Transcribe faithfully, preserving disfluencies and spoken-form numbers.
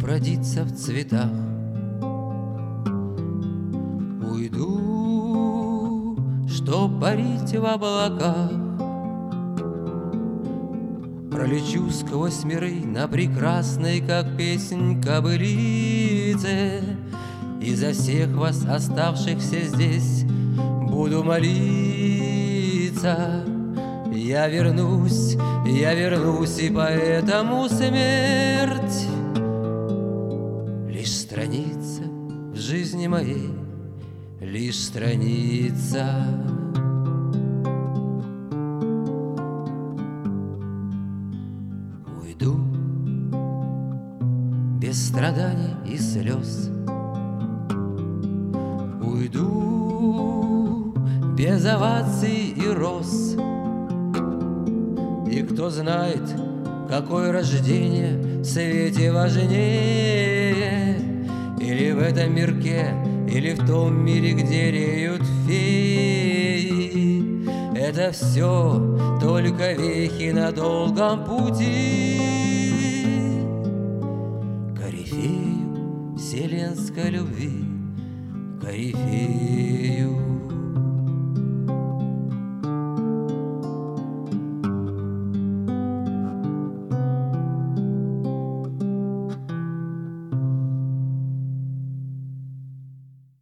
родиться в цветах. Уйду, чтоб парить в облаках. Пролечу сквозь миры на прекрасной, как песнь, кобылице, и за всех вас, оставшихся здесь, буду молиться. Я вернусь, я вернусь, и поэтому смерть лишь страница в жизни моей, лишь страница. Уйду без страданий и слез, уйду без оваций и роз. И кто знает, какое рождение в свете важнее, или в этом мирке, или в том мире, где реют феи. Это все только вехи на долгом пути к корифею вселенской любви, корифею.